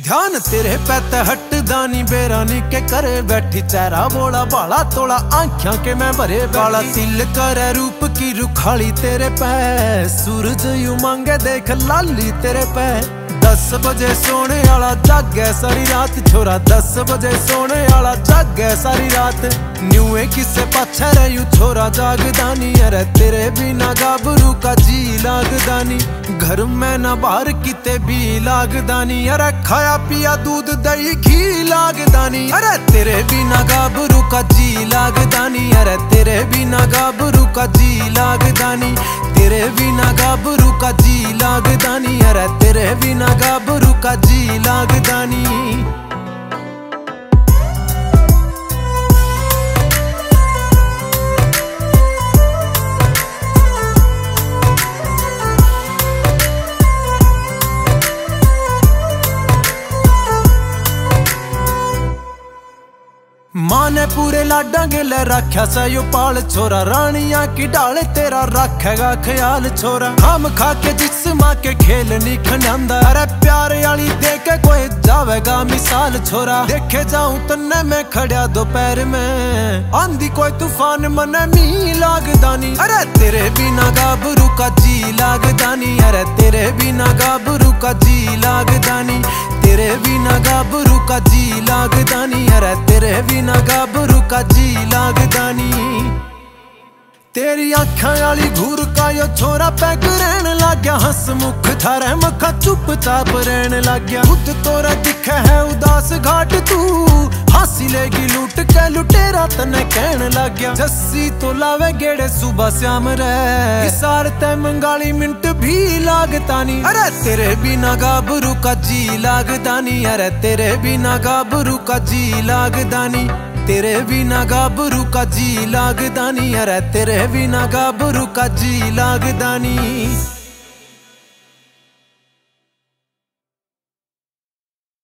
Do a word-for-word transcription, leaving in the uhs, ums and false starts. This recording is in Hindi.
ध्यान तेरे पैत हटदा नी बेरानी के करे बैठी चेहरा बोला बाला तोला आंखियां के मैं भरे बाला तिल करे रूप की रुखाली तेरे पै सूरज यू मांगे देख लाली तेरे पै दस बजे सोने वाला जागे सारी रात छोरा दस बजे सोने वाला जागे सारी रात न्यूए किसे पाछे रही छोरा जागदानी अरे तेरे बिना गाबरू का जी लागदानी घर में ना बाहर किते भी लागदानी अरे खाया पिया दूध दही घी लागदानी अरे तेरे बिना गाबरू का जी लागदानी अरे तेरे बिना गाबरू का जी लागदानी तेरे बिना गाबरू का जी लागदानी अरे तेरे बिना गाबरू का जी लागदानी। मां ने पूरे लाडा गिले रखा सा यो पाल छोरा रानिया की डाले तेरा रखेगा ख्याल छोरा हम खा के जिस माँ के खेल नहीं खंडा अरे प्यार वाली देखे कोई जावेगा मिसाल छोरा देखे जाऊं तन्ने मैं खड़ा दोपहर में आंधी कोई तूफान मने मी लागदानी अरे तेरे बिना गाबरू का जी लागदानी अरे तेरे बिना गाबरू का जी लागदानी तेरे बिना गाबरू का जी लागदानी अरे तेरे बिना गाबरू का जी लागदानी। तेरी आँखां वाली घूर का यो छोरा पैग रहन लग गया हंस मुख थारे मखा चुपचाप रहन लग गया खुद तोरा दिखे है उदास घाट तू हंसी लेगी लूट के लुटेरा तने कहन लग गया जस्सी तो लावे गेड़े सुबह श्याम रे सार ते मंगाली मिनट भी लागतानी अरे तेरे बिना गाबरू का जी लागदानी अरे तेरे बिना गाबरू का जी लागदानी तेरे बिना गाबरू का जी लागदानी अरे तेरे बिना गाबरू का जी लागदानी।